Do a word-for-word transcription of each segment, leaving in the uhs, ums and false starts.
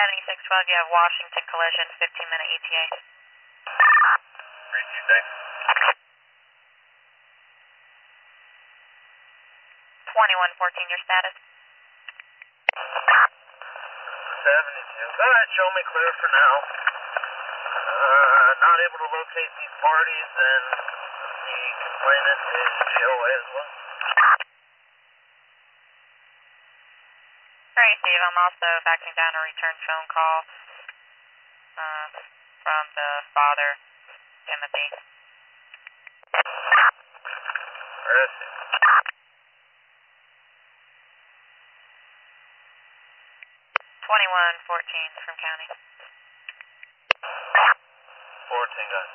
seventy-six twelve, you have Washington collision, fifteen minute E T A. three two six. twenty-one fourteen, your status. seventy-two. Go ahead, show me clear for now. Uh, not able to locate these parties, and the complainant is G O A as well. Alright, Steve, I'm also backing down a return phone call uh, from the father, Timothy. Where is he? twenty-one fourteen from county. fourteen guys.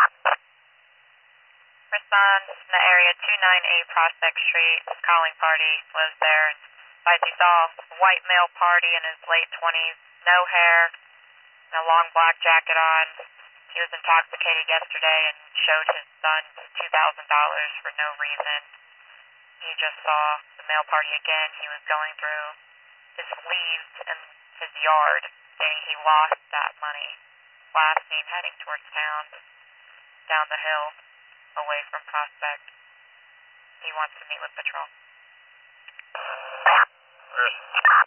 Respond in the area two nine eight Prospect Street. Calling party was there. As you saw, white male party in his late twenties, no hair, and a long black jacket on. He was intoxicated yesterday and showed his son two thousand dollars for no reason. He just saw the male party again. He was going through his sleeves in his yard, saying he lost that money. Last seen heading towards town, down the hill, away from Prospect. He wants to meet with patrol. Where is he?